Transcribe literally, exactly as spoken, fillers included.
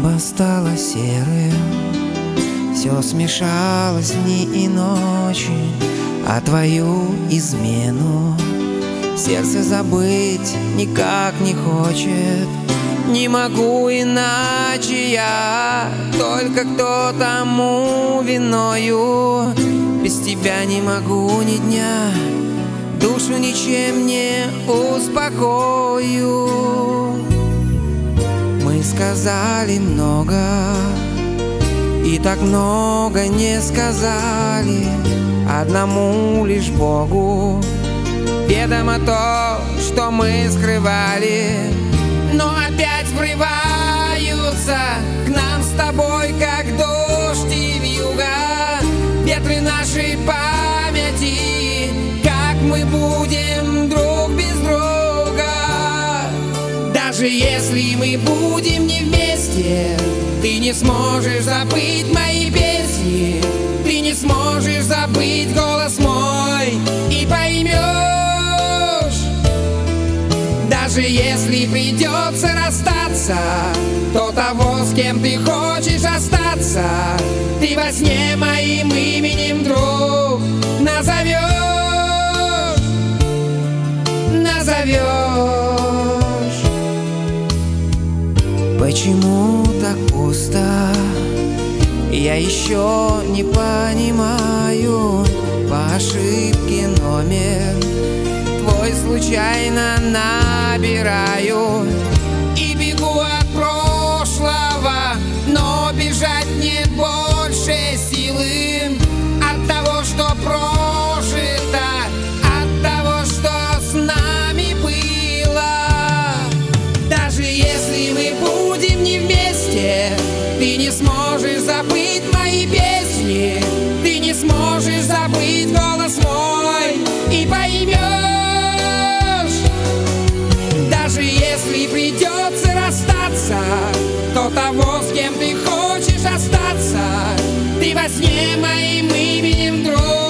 Небо стало серым, все смешалось в дни и ночи, а твою измену сердце забыть никак не хочет. Не могу иначе я, только кто тому виною. Без тебя не могу ни дня, душу ничем не успокою. Мы сказали много, и так много не сказали. Одному лишь Богу ведомо то, что мы скрывали. Но опять врываются к нам с тобой, как дождь и вьюга, ветры нашей памяти. Как мы будем друг без друга? Даже если мы будем не вместе, ты не сможешь забыть мои песни, ты не сможешь забыть голос мой и поймешь. Даже если придется расстаться, то того, с кем ты хочешь остаться, ты во сне моим именем, друг, назовешь, назовешь. Почему так пусто? Я еще не понимаю. По ошибке номер твой случайно набираю и бегу от прошлого, но бежать нет больше силы от того, что прожито, от того, что с нами было. Даже если мы будем не вместе, ты не сможешь забыть мои песни, ты не сможешь забыть голос мой и поймешь. Даже если придется расстаться, то того, с кем ты хочешь остаться, ты во сне моим именем, друг,